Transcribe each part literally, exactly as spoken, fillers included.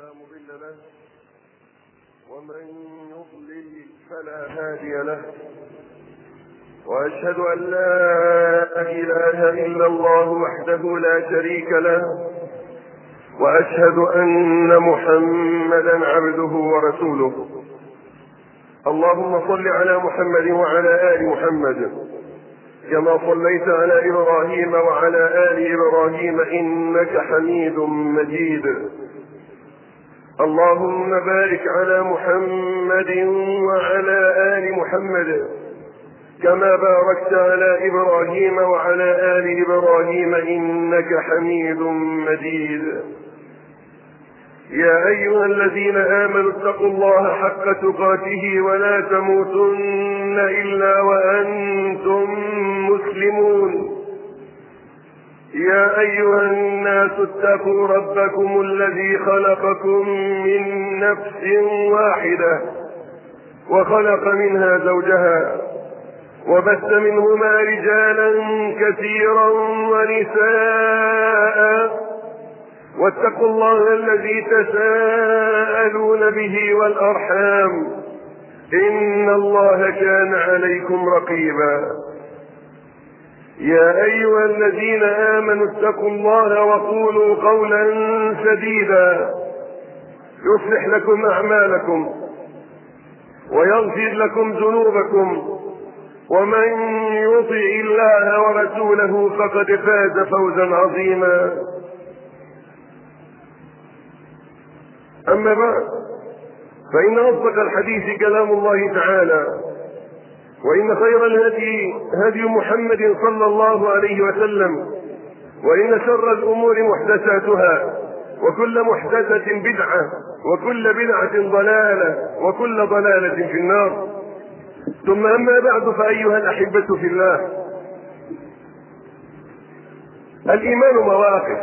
فلا مضل له ومن يضلل فلا هادي له، وأشهد أن لا إله إلا الله وحده لا شريك له، وأشهد أن محمدا عبده ورسوله. اللهم صل على محمد وعلى آل محمد كما صليت على إبراهيم وعلى آل إبراهيم إنك حميد مجيد. اللهم بارك على محمد وعلى آل محمد كما باركت على إبراهيم وعلى آل إبراهيم إنك حميد مجيد. يا أيها الذين آمنوا اتقوا الله حق تقاته ولا تموتن إلا وأنتم مسلمون. يا أيها الناس اتقوا ربكم الذي خلقكم من نفس واحدة وخلق منها زوجها وبث منهما رجالا كثيرا ونساء، واتقوا الله الذي تساءلون به والأرحام إن الله كان عليكم رقيبا. يا أيها الذين آمنوا اتقوا الله وقولوا قولا سديدا يصلح لكم أعمالكم ويغفر لكم ذنوبكم، ومن يطع الله ورسوله فقد فاز فوزا عظيما. أما بعد، فإن أصدق الحديث كلام الله تعالى، وإن خير الهدي هدي محمد صلى الله عليه وسلم، وإن شر الأمور محدثاتها، وكل محدثة بدعة، وكل بدعة ضلالة، وكل ضلالة في النار. ثم أما بعد، فأيها الأحبة في الله، الإيمان مواقف.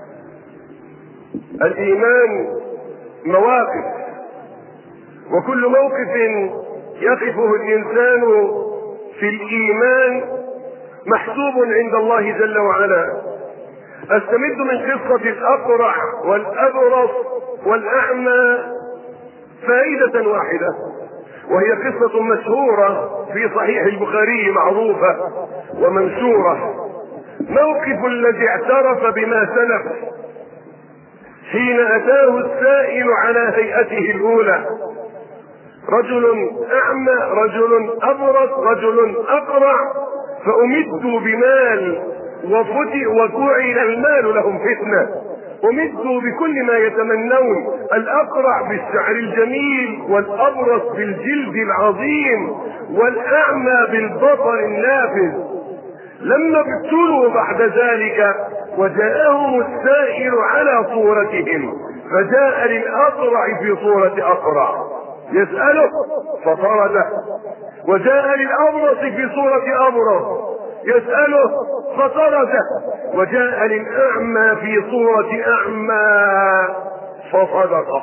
الإيمان مواقف، وكل موقف يقفه الإنسان في الإيمان محسوب عند الله جل وعلا. أستمد من قصة الأقرع والأبرص والأعمى فائدة واحدة، وهي قصة مشهورة في صحيح البخاري معروفة ومنشورة. موقف الذي اعترف بما سلف حين أتاه السائل على هيئته الأولى، رجل أعمى، رجل أبرص، رجل أقرع، فأمدوا بمال وجعل المال لهم فتنة. أمدوا بكل ما يتمنون، الأقرع بالشعر الجميل، والأبرص بالجلد العظيم، والأعمى بالبصر النافذ. لما ابتلوا بعد ذلك وجاءهم السائل على صورتهم، فجاء للأقرع في صورة أقرع يسأله فطرده، وجاء للأبرص في صورة أبرص يسأله فطرده، وجاء للأعمى في صورة أعمى فصدقه.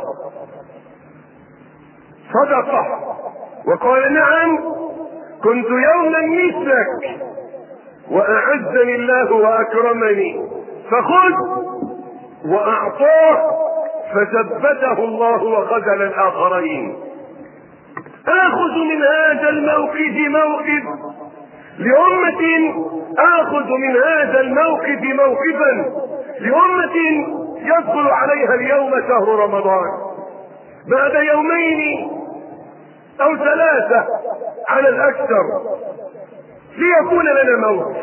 صدقه وقال: نعم، كنت يوما مثلك وأعزني الله وأكرمني، فخذ. وأعطاه فثبته الله وخذل الآخرين. آخذ من هذا الموقف موقف لأمة، آخذ من هذا الموقف موقفا لأمة يدخل عليها اليوم شهر رمضان، بعد يومين أو ثلاثة على الأكثر، ليكون لنا موقف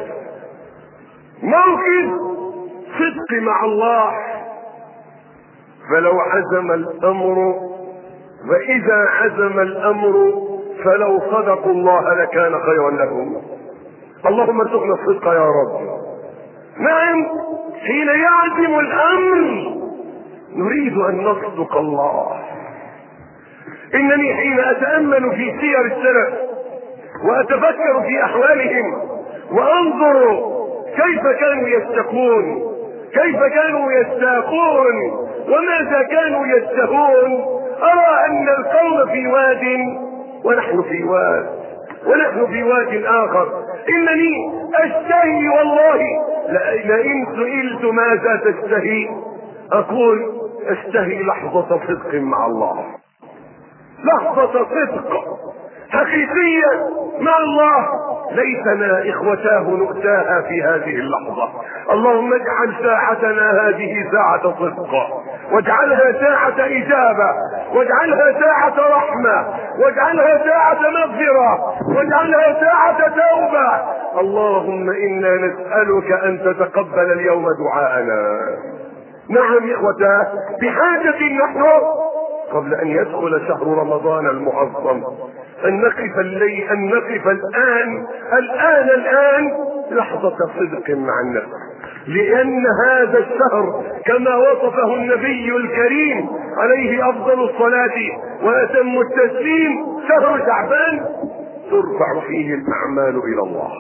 موقف صدق مع الله. فلو عزم الأمر، وإذا عزم الأمر فلو صدقوا الله لكان خيرا لهم. اللهم ارزقنا الصدق يا رب. نعم، حين يعزم الأمر نريد أن نصدق الله. إنني حين أتأمل في سير السلف وأتفكر في أحوالهم وأنظر كيف كانوا يستقون، كيف كانوا يستاقون، وماذا كانوا يشتهون، أرى أن القوم في واد ونحن في واد، ونحن في واد آخر. إنني أشتهي والله، لئن سئلت ماذا تشتهي أقول اشتهي لحظة صدق مع الله، لحظة صدق حقيقية مع الله ليتنا اخوتاه نؤتاها في هذه اللحظة. اللهم اجعل ساعتنا هذه ساعة صدق، واجعلها ساعة اجابة، واجعلها ساعة رحمة، واجعلها ساعة مغفرة، واجعلها ساعة توبة. اللهم انا نسألك ان تتقبل اليوم دعاءنا. نعم اخوتاه، بحاجة نحن قبل ان يدخل شهر رمضان المعظم ان نقف الليل، ان نقف الان الان الان لحظة صدق مع النفس، لان هذا الشهر كما وصفه النبي الكريم عليه افضل الصلاة واتم التسليم شهر شعبان ترفع فيه الاعمال الى الله.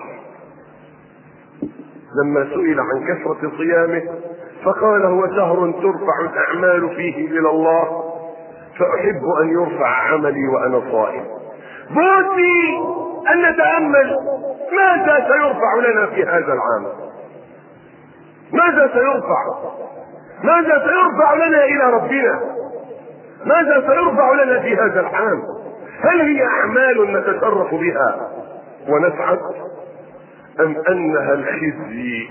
لما سئل عن كثرة صيامه فقال هو شهر ترفع الاعمال فيه الى الله، فأحب أن يرفع عملي وأنا صائم. بودي أن نتأمل ماذا سيرفع لنا في هذا العام، ماذا سيرفع، ماذا سيرفع لنا إلى ربنا، ماذا سيرفع لنا في هذا العام. هل هي أعمال نتشرف بها ونسعد، أم أنها الخزي،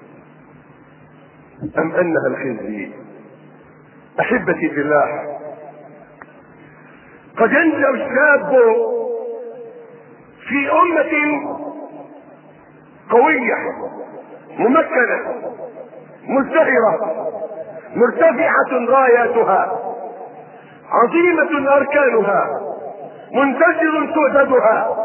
أم أنها الخزي؟ أحبتي في الله، قد ينشأ الشاب في أمة قوية ممكنة مزدهرة مرتفعة غاياتها، عظيمة أركانها، منتشر سؤددها،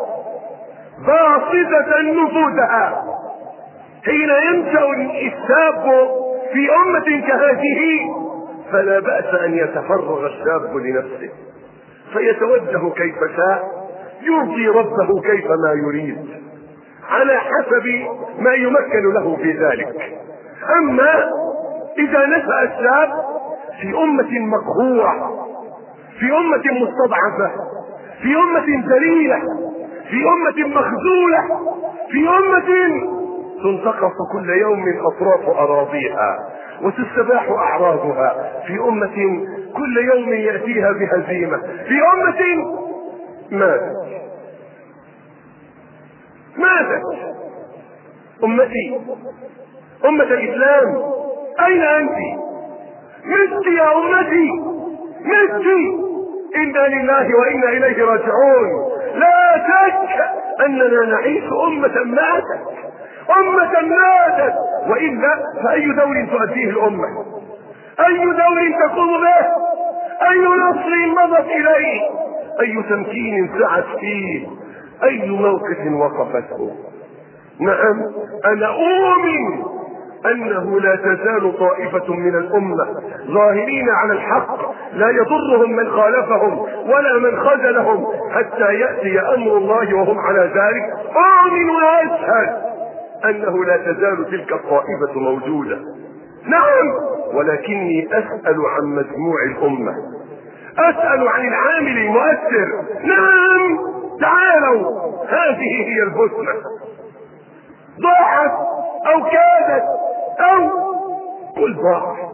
باسطة نفوذها. حين ينشأ الشاب في أمة كهذه فلا بأس أن يتفرغ الشاب لنفسه فيتوجه كيف شاء، يرضي ربه كيفما يريد على حسب ما يمكن له في ذلك. اما اذا نشأ الشاب في امة مقهورة، في امة مستضعفة، في امة ذليلة، في امة مخذولة، في امة تنتقص كل يوم من اطراف اراضيها وتستباح اعراضها، في امة كل يوم يأتيها بهزيمة، في امة ماتت ماتت امتي، امة الاسلام اين انت؟ مت يا امتي، مت. انا لله وانا اليه راجعون. لا شك اننا نعيش امة ماتت، امة ماتت، والا فاي دور تؤديه الامة، اي دور تقوم به، اي نصر مضت اليه، اي تمكين سعت فيه، اي موقف وقفته. نعم انا اؤمن انه لا تزال طائفة من الامة ظاهرين على الحق لا يضرهم من خالفهم ولا من خذلهم حتى يأتي امر الله وهم على ذلك. اؤمن واشهد انه لا تزال تلك الطائفة موجودة. نعم، ولكني اسأل عن مجموع الامة، اسأل عن العامل المؤثر. نعم، تعالوا، هذه هي البسمة. ضاعت او كادت او قل ضاعت.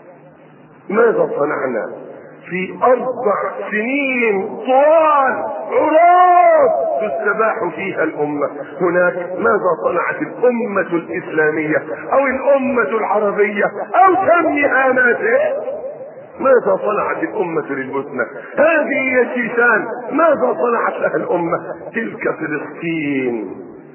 ماذا صنعنا في اربع سنين طوال عراض تستباح فيها الامة هناك؟ ماذا صنعت الامة الاسلامية او الامة العربية او سميها ما شئت؟ ماذا صنعت الامة للبسنة؟ هذه هي الشيشان، ماذا صنعت لها الامة؟ تلك فلسطين،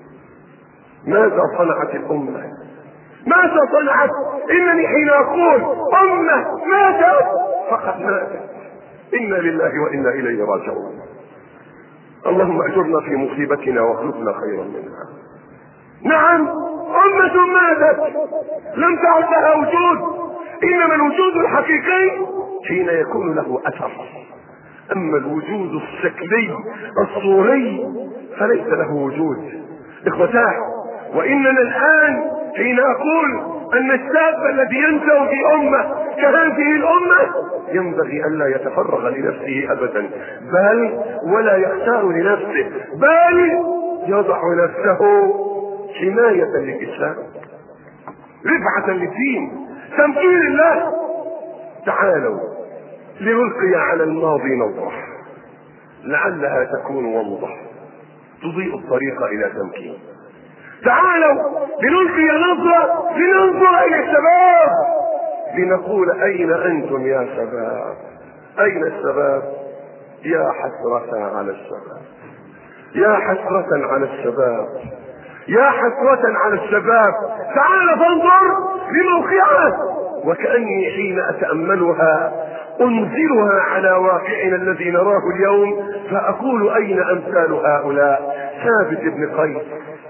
ماذا صنعت الامة؟ ماذا صنعت؟ انني حين اقول امة ماتت فقد ماتت. انا لله وانا اليه راجعون. اللهم اجرنا في مصيبتنا واخلفنا خيرا منها. نعم، امة ماتت لم تعد لها وجود، انما الوجود الحقيقي حين يكون له اثر، اما الوجود الشكلي الصوري فليس له وجود. اخوتاه، واننا الان حين اقول ان الشاب الذي ينشأ في امة كهذه الامة ينبغي ان لا يتفرغ لنفسه ابدا، بل ولا يختار لنفسه، بل يضع نفسه حماية للاسلام، رفعة للدين، تمكين الله، تعالوا لنلقي على الماضي نظرة لعلها تكون ومضة تضيء الطريق الى تمكين. تعالوا لنلقي نظرة لننظر الى الشباب لنقول اين انتم يا شباب؟ اين الشباب؟ يا حسرة على الشباب، يا حسرة على الشباب، يا حسرة على الشباب. تعال فانظر لموقعها، وكأني حين أتأملها أنزلها على واقعنا الذي نراه اليوم، فأقول أين أمثال هؤلاء؟ ثابت بن قيس،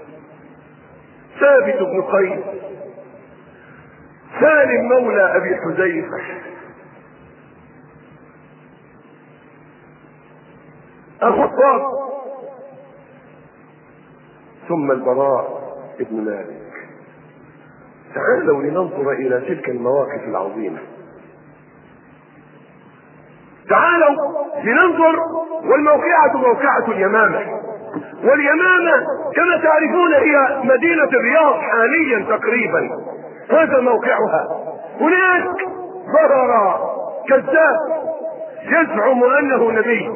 ثابت بن قيس، سالم مولى أبي حذيفة، الخطاب، ثم البراء ابن مالك. تعالوا لننظر إلى تلك المواقف العظيمة. تعالوا لننظر، والموقعة موقعة اليمامة، واليمامة كما تعرفون هي مدينة الرياض حاليا تقريبا، هذا موقعها. هناك ظهر كذاب يزعم أنه نبي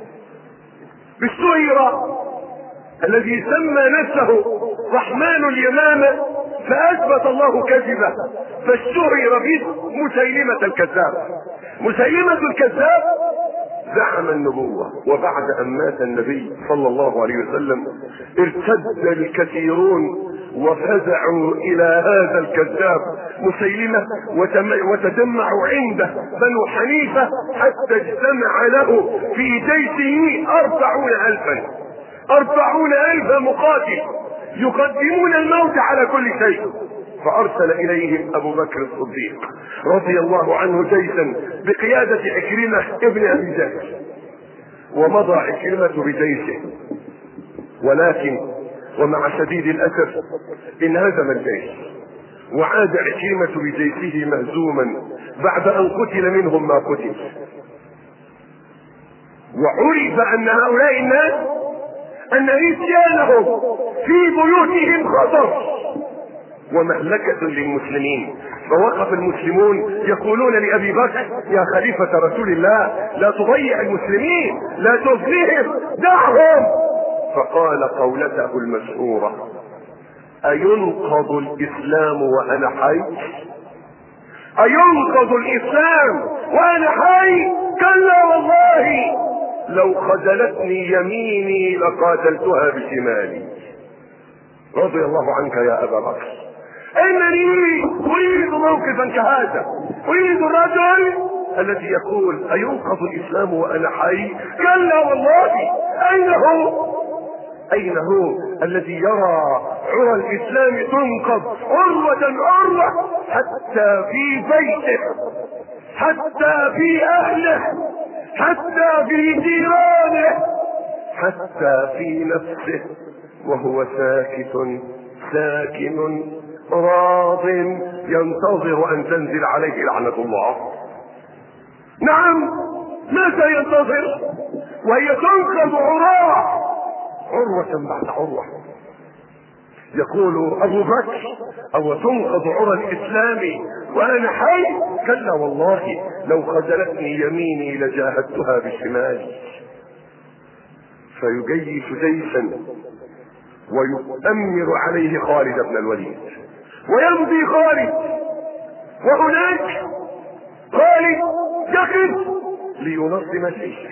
بالسويرة الذي سمى نفسه رحمن اليمامة، فأثبت الله كذبه فاشتهر باسم مسيلمة الكذاب. مسيلمة الكذاب زعم النبوة، وبعد أن مات النبي صلى الله عليه وسلم ارتد الكثيرون وفزعوا إلى هذا الكذاب مسيلمة، وتجمعوا عنده بنو حنيفة حتى اجتمع له في جيشه أربعون ألفا أربعون ألف مقاتل يقدمون الموت على كل شيء. فأرسل إليهم أبو بكر الصديق رضي الله عنه جيشا بقيادة عكرمة ابن أبي جهل، ومضى عكرمة بجيشه، ولكن ومع شديد الأسف انهزم الجيش، وعاد عكرمة بجيشه مهزوما بعد أن قتل منهم ما قتل. وعرف أن هؤلاء الناس أن نسيانهم في بيوتهم خطر ومهلكة للمسلمين. فوقف المسلمون يقولون لأبي بكر يا خليفة رسول الله لا تضيع المسلمين، لا تفلهم، دعهم. فقال قولته المشهورة أينقض الإسلام وأنا حي؟ أينقض الإسلام وأنا حي؟ كلا والله لو خذلتني يميني لقاتلتها بشمالي. رضي الله عنك يا أبا بكر. إنني أريد موقفا كهذا، أريد الرجل الذي يقول أينقض الإسلام وأنا حي؟ كلا والله. أين هو؟ أين هو الذي يرى عرى الإسلام تنقض عروة عروة حتى في بيته، حتى في أهله، حتى في جيرانه، حتى في نفسه، وهو ساكت ساكن راض ينتظر أن تنزل عليه لعنة الله. نعم، ماذا ينتظر وهي تنقض عروة عروة بعد عروة؟ يقول أبو بكر أو تنقض عرى الإسلام وأنا حي؟ كلا والله لو خذلتني يميني لجاهدتها بشمالي. فيجيش جيشا ويؤمر عليه خالد بن الوليد، ويمضي خالد، وهناك خالد يقف لينظم جيشه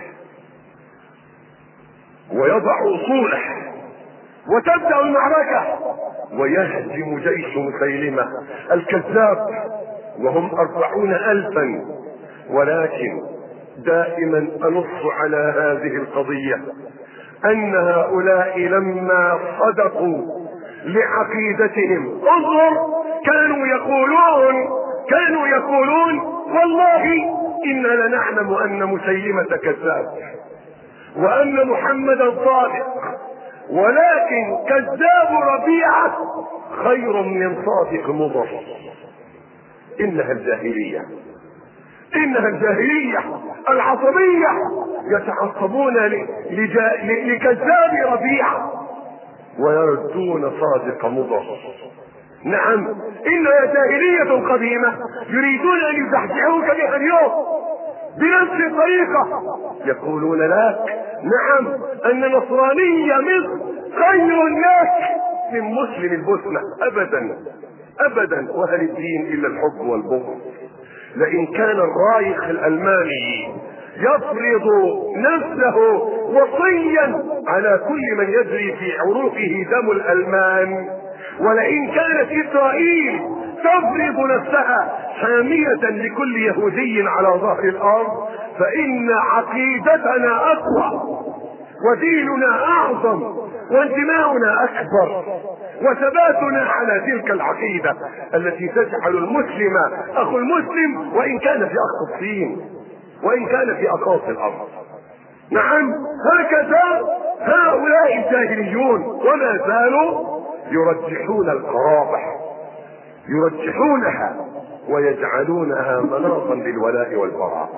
ويضع اصوله، وتبدأ المعركة، ويهزم جيش مسيلمة الكذاب وهم أربعون ألفا. ولكن دائما أنص على هذه القضية أن هؤلاء لما صدقوا لعقيدتهم، انظر، كانوا يقولون كانوا يقولون والله إنا لنعلم أن مسيلمة كذاب وأن محمدا صادق، ولكن كذاب ربيعة خير من صادق مضر. إنها الجاهلية، إنها الجاهلية العصبية، يتعصبون لكذاب ربيعة ويردون صادق مضر. نعم، إنها جاهلية قديمة يريدون أن يزحزحوك بها اليوم بنفس الطريقة. يقولون لك نعم أن نصراني مصر خير لك من مسلم البوسنة. أبدا أبدا، وهل الدين إلا الحب والبغض؟ لئن كان الرايخ الألماني يفرض نفسه وصيا على كل من يجري في عروقه دم الألمان، ولئن كانت إسرائيل تفرض نفسها حامية لكل يهودي على ظهر الأرض، فإن عقيدتنا أقوى وديننا أعظم وانتماؤنا أكبر وثباتنا على تلك العقيدة التي تجعل المسلم أخو المسلم وإن كان في أقصى الصين وإن كان في أقاصي الأرض. نعم، هكذا هؤلاء الجاهليون وما زالوا يرجحون القرابة، يرجحونها ويجعلونها مناطا للولاء والبراء.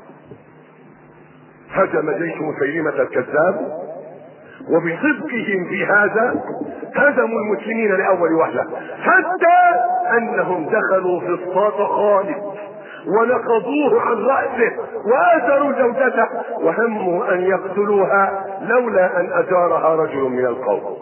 هجم جيش مسيلمة الكذاب وبصدقهم في هذا هزموا المسلمين لأول وهلة، حتى أنهم دخلوا في اسطاط خالد ونقضوه عن رأسه وآثروا زوجته وهموا أن يقتلوها لولا أن أجارها رجل من القوم.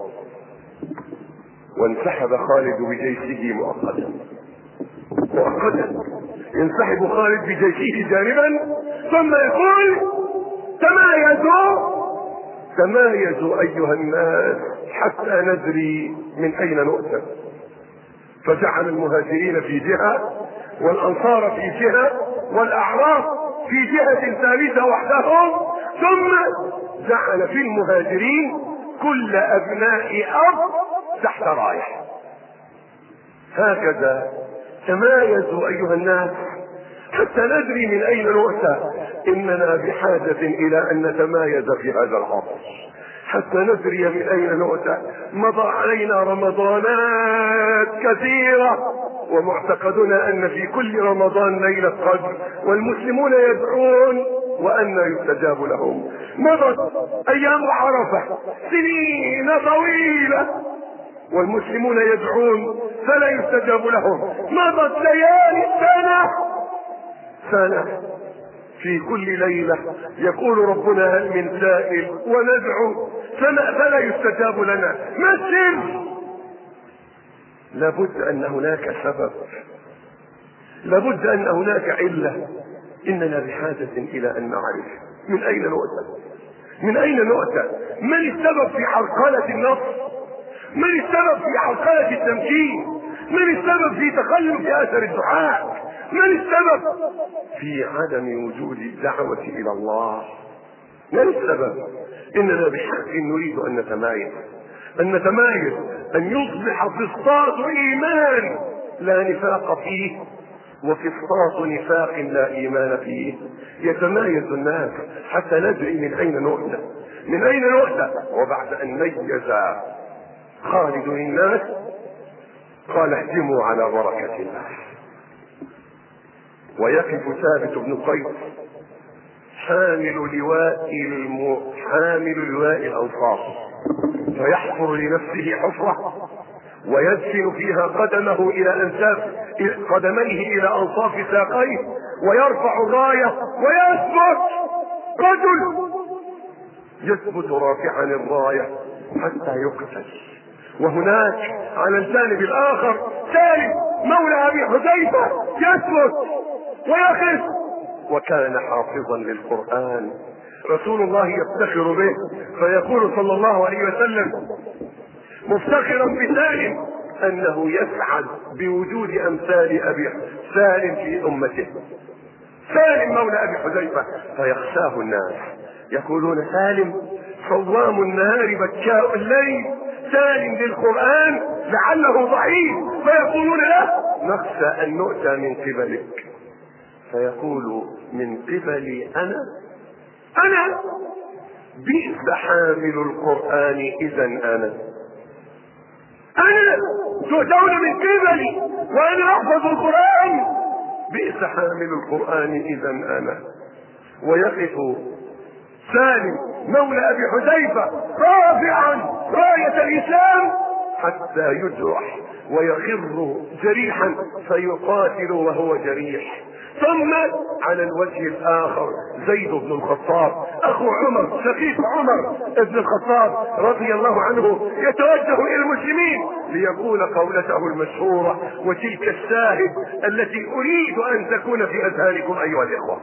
وانسحب خالد بجيشه مؤقتا مؤقتا ينسحب خالد بجيشه جانبا ثم يقول تمايزوا تمايزوا أيها الناس حتى ندري من أين نؤتى. فجعل المهاجرين في جهة والأنصار في جهة والأعراب في جهة ثالثة وحدهم، ثم جعل في المهاجرين كل أبناء أرض تحت راية. هكذا تمايزوا أيها الناس حتى ندري من أين نؤتى. إننا بحاجة إلى أن نتمايز في هذا العصر حتى ندري من أين نؤتى. مضى علينا رمضانات كثيرة ومعتقدنا أن في كل رمضان ليلة قدر، والمسلمون يدعون وأن يستجاب لهم. مضت أيام عرفة سنين طويلة والمسلمون يدعون فلا يستجاب لهم. مضت ليالي السنة سنة في كل ليلة يقول ربنا هل من سائل وندعو فلا يستجاب لنا. ما السر؟ لابد أن هناك سبب، لابد أن هناك علة. إننا بحاجة إلى أن نعرف من أين نؤتى، من أين نؤتى، من السبب في عرقلة النصر، من السبب في عرقلة التمكين، من السبب في تخلف أثر الدعاء، من السبب في عدم وجود الدعوة إلى الله، من السبب؟ إننا بحق نريد أن نتمايز، أن نتمايز، أن يصبح فسطاط إيمان لا نفاق فيه وفسطاط نفاق لا إيمان فيه. يتمايز الناس حتى ندري من أين نؤتى، من أين نؤتى. وبعد أن ميز خالد الناس قال اهجموا على بركة الله. ويقف ثابت بن قيس حامل لواء الم... حامل لواء الأنصار فيحفر لنفسه حفرة ويدفن فيها قدمه إلى أنساف قدميه إلى أنصاف ساقيه ويرفع الراية ويثبت. رجل يثبت رافعا الراية حتى يقتل. وهناك على الجانب الآخر سالم مولى أبي حذيفة يثبت ويقف، وكان حافظا للقرآن. رسول الله يفتخر به فيقول صلى الله عليه وسلم مفتخرا بسالم أنه يسعد بوجود أمثال أبي سالم في أمته. سالم مولى أبي حذيفة فيخشاه الناس يقولون سالم صوام النهار بكاء الليل، سالم للقرآن لعله ضعيف، فيقولون له نخشى أن نؤتى من قبلك. فيقول من قبلي أنا أنا بئس حامل القرآن إذا أنا أنا تؤتون من قبلي وأنا أحفظ القرآن، بئس حامل القرآن إذا أنا. ويقف سالم مولى أبي حذيفة رافعا راية الإسلام حتى يجرح ويخر جريحا فيقاتل وهو جريح. ثم على الوجه الاخر زيد بن الخطاب اخو عمر شقيق عمر بن الخطاب رضي الله عنه يتوجه الى المسلمين ليقول قولته المشهورة وتلك الشاهد التي اريد ان تكون في اذهانكم ايها الاخوة.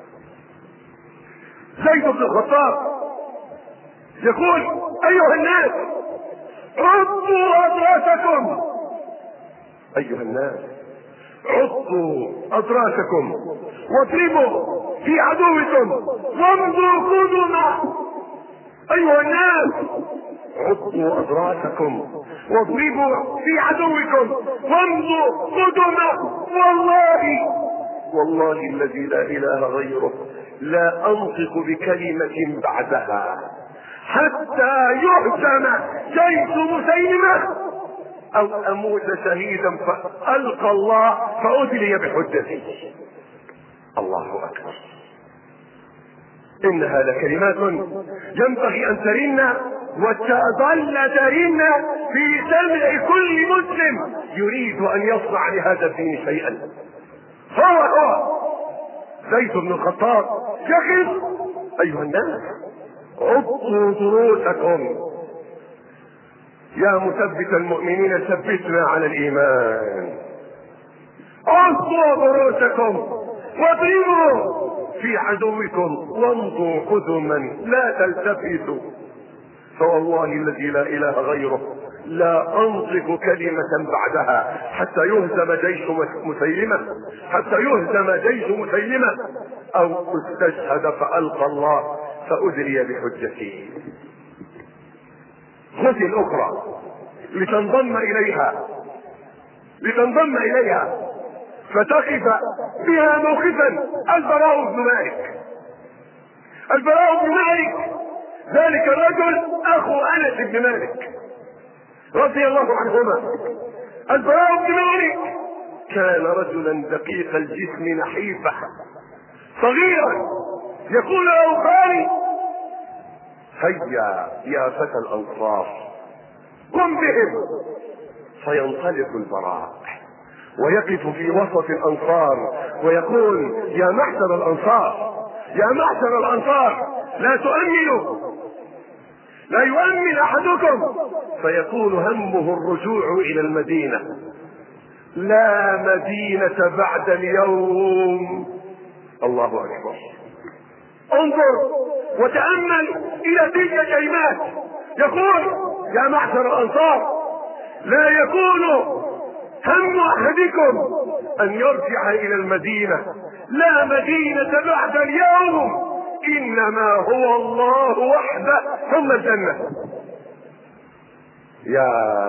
زيد بن الخطاب يقول: ايها الناس عضوا اضراسكم، ايها الناس عضوا اضراسكم واضربوا في عدوكم وامضوا قدما. ايها الناس عضوا اضراسكم واضربوا في عدوكم وامضوا قدما. والله والله الذي لا اله غيره لا انطق بكلمة بعدها حتى يهزم جيش مسيلمة او اموت شهيدا فالقى الله فادلي بحجتي. الله اكبر. انها لكلمات ينبغي ان ترن وتظل ترن في سمع كل مسلم يريد ان يصنع لهذا الدين شيئا. هو هو زيد بن الخطاب يقف: ايها الناس عضوا ضروسكم، يا مثبت المؤمنين ثبتنا على الايمان. عضوا ضروسكم واضربوا في عدوكم وامضوا قدما لا تلتفتوا. فوالله الذي لا اله غيره لا انطق كلمة بعدها حتى يهزم جيش مسيلمة حتى يهزم جيش مسيلمة او استشهد فالقى الله فادري بحجتي. خذ الاخرى لتنضم اليها لتنضم اليها فتقف بها موقفا. البراء بن مالك البراء بن مالك ذلك الرجل اخو انس بن مالك رضي الله عنهما. البراء بن مالك كان رجلا دقيق الجسم نحيفا صغيرا يقول له خالي: هيا يا فتى الانصار قم بهم. فينطلق البراء ويقف في وسط الانصار ويقول: يا معشر الانصار يا معشر الانصار لا تؤمنوا لا يؤمن احدكم فيكون همه الرجوع الى المدينة. لا مدينة بعد اليوم. الله اكبر. انظر وتأمل الى تلك الكلمات. يقول: يا معشر الانصار لا يكون هم احدكم ان يرجع الى المدينة. لا مدينة بعد اليوم، انما هو الله وحده ثم الجنة. يا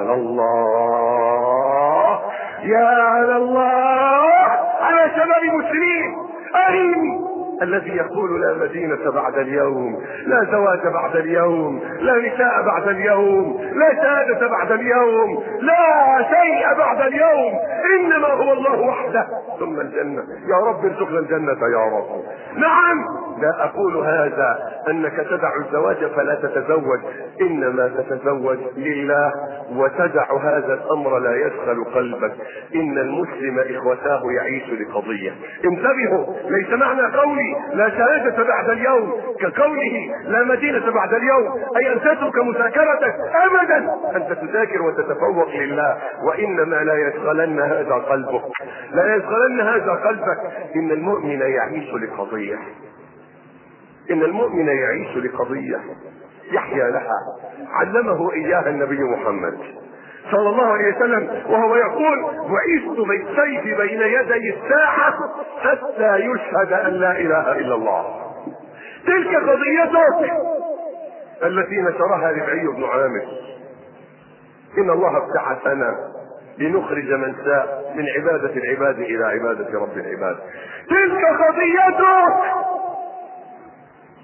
الله يا الله على شباب المسلمين. أين الذي يقول لا مدينة بعد اليوم، لا زواج بعد اليوم، لا نساء بعد اليوم، لا شهادة بعد اليوم، لا شيء بعد اليوم، انما هو الله وحده ثم الجنة. يا رب ارزقنا الجنة يا رب. نعم، لا اقول هذا انك تدع الزواج فلا تتزوج، انما تتزوج لله وتدع هذا الامر لا يدخل قلبك. ان المسلم اخوتاه يعيش لقضية. انتبهوا، ليس معنى قولي لا شهادة بعد اليوم كقوله لا مدينة بعد اليوم اي ان تترك مذاكرتك ابدا، انت تذاكر وتتفوق لله، وانما لا يشغلن هذا قلبك لا يشغلن هذا قلبك. ان المؤمن يعيش لقضية ان المؤمن يعيش لقضية يحيا لها، علمه اياها النبي محمد صلى الله عليه وسلم وهو يقول: بعثت بالسيف بين يدي الساعة حتى يشهد ان لا اله الا الله. تلك قضيتك التي نشرها ربعي بن عامر: ان الله ابتعثنا لنخرج من شاء من عبادة العباد الى عبادة رب العباد. تلك قضيتك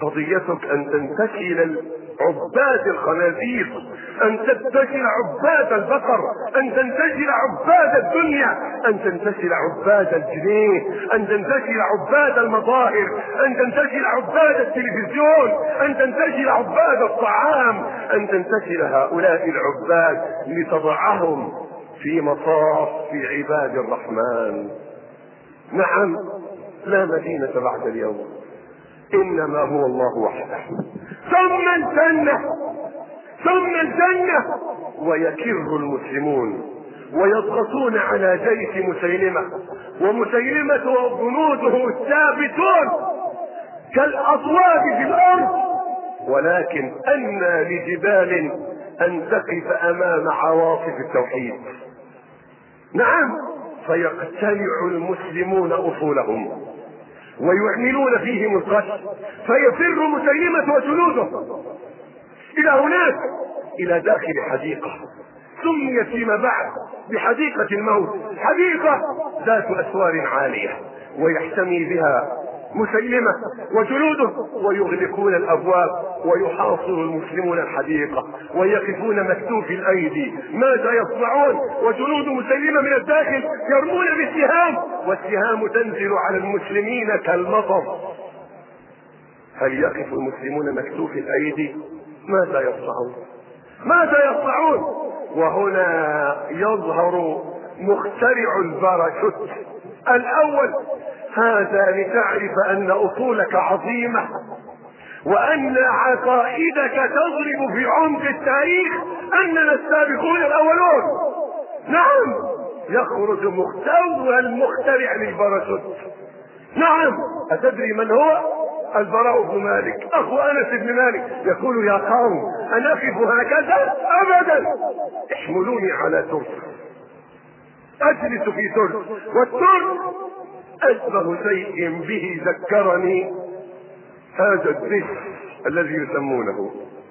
قضيتك ان تنتشل عباد الخنازير، ان تنتشل عباد البقر، ان تنتشل عباد الدنيا، ان تنتشل عباد الجنيه، ان تنتشل عباد المظاهر، ان تنتشل عباد التلفزيون، ان تنتشل عباد الطعام، ان تنتشل هؤلاء العباد لتضعهم في مصاف في عباد الرحمن. نعم، لا مدينة بعد اليوم، انما هو الله وحده، ثم الجنة، ثم الجنة. ويكر المسلمون ويضغطون على جيش مسيلمة، ومسيلمة وجنوده الثابتون كالأصوات في الأرض، ولكن أنى لجبال أن تقف أمام عواصف التوحيد. نعم، فيقتلع المسلمون أصولهم ويعملون فيهم القتل، فيفر مسيلمة وجنوده إلى هناك، إلى داخل حديقة سميت فيما بعد بحديقة الموت، حديقة ذات أسوار عالية، ويحتمي بها مسيلمة وجنوده، ويغلقون الأبواب ويحاصر المسلمون الحديقة ويقفون مكتوفي الأيدي. ماذا يصنعون؟ وجنود مسيلمة من الداخل يرمون بالسهام، والسهام تنزل على المسلمين كالمطر. هل يقف المسلمون مكتوفي الأيدي؟ ماذا يصنعون؟ ماذا يصنعون؟ وهنا يظهر مخترع الباراشوت الأول. هذا لتعرف أن أصولك عظيمة، وأن عقائدك تضرب في عمق التاريخ أننا السابقون الأولون. نعم، يخرج مختوى المخترع للباراشوت. نعم، أتدري من هو؟ البراء بن مالك أخو أنس بن مالك، يقول: يا قوم أنقف هكذا؟ أبدا، احملوني على ترس، أجلس في ترس، والترس أشبه شيء به ذكرني هذا الدش الذي يسمونه،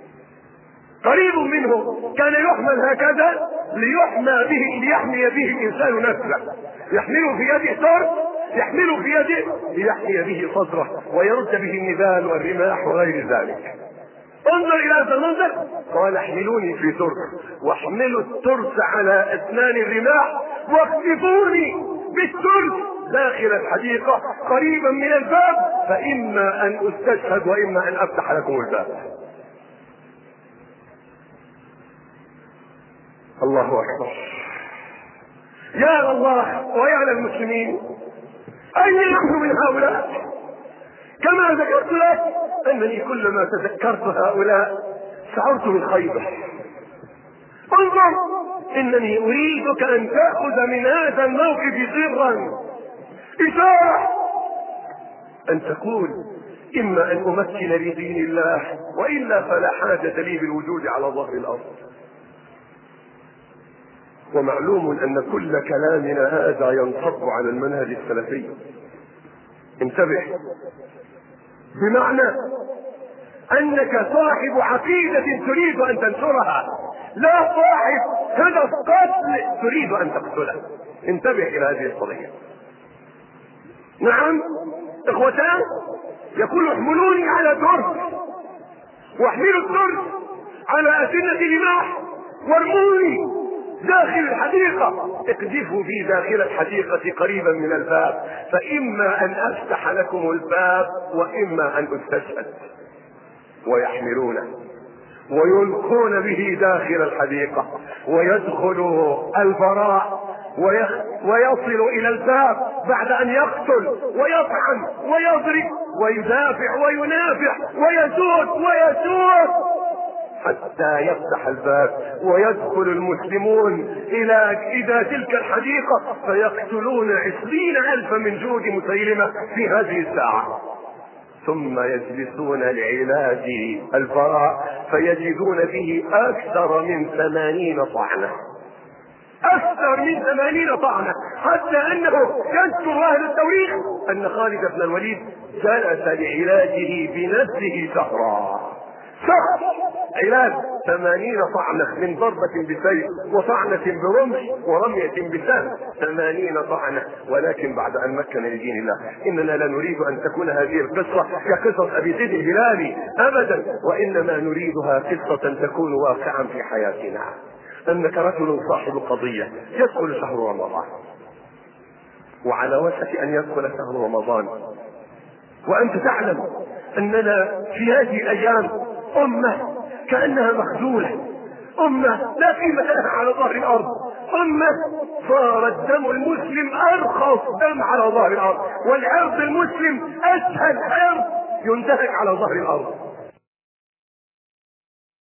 قريب منه، كان يحمل هكذا ليحمى به، ليحمي به الإنسان نفسه، يحمله في يده ترس، يحمله في يده ليحمي به صدره ويرد به النبال والرماح وغير ذلك. انظر الى هذا المنظر، قال: احملوني في ترس، واحملوا الترس على اسنان الرماح، واقذفوني بالترس داخل الحديقة قريبا من الباب، فإما أن أستشهد وإما أن أفتح لكم الباب. الله أكبر. يا الله ويا المسلمين، أين نحن من هؤلاء؟ كما ذكرت لك أنني كلما تذكرت هؤلاء شعرت بالخيبة. انظر، إنني أريدك أن تأخذ من هذا الموقف سرا إشارة، أن تقول: إما أن أمكن لدين الله، وإلا فلا حاجة لي بالوجود على ظهر الأرض. ومعلوم أن كل كلامنا هذا ينصب على المنهج السلفي. انتبه، بمعنى أنك صاحب عقيدة تريد أن تنشرها، لا صاحب هدف قتل تريد أن تقتله. انتبه إلى هذه القضية. نعم إخوتان، يقول: احملوني على ترس، واحملوا الترس على أسنة رماح، وارموني داخل الحديقة، اقذفوا في داخل الحديقة قريبا من الباب، فإما أن أفتح لكم الباب وإما أن أستشهد. ويحملونه ويلقون به داخل الحديقة، ويدخل البراء ويصل إلى الباب بعد أن يقتل ويطعن ويضرب ويدافع وينافع ويسود ويسود حتى يفتح الباب، ويدخل المسلمون إلى إلى تلك الحديقة فيقتلون عشرين ألف من جنود مسيلمة في هذه الساعة، ثم يجلسون لعلاج البراء فيجدون به أكثر من ثمانين طعنة، أكثر من ثمانين طعنة، حتى أنه يذكر أهل التاريخ أن خالد بن الوليد جلس لعلاجه بنفسه شهرا، شهر علاج ثمانين طعنة من ضربة بسيف وطعنة برمح ورمية بسهم، ثمانين طعنة. ولكن بعد أن مكن لدين الله إننا لا نريد أن تكون هذه القصة كقصص أبي زيد الهلالي أبدا، وإنما نريدها قصة تكون واقعا في حياتنا. أنك رجل صاحب قضية، يدخل شهر رمضان وعلى وشك أن يدخل شهر رمضان وأنت تعلم أننا في هذه الأيام أمة كأنها مخذولة، أمة لا قيمة لها على ظهر الأرض، أمة صار الدم المسلم أرخص دم على ظهر الأرض، والعرض المسلم أسهل عرض ينتهك على ظهر الأرض.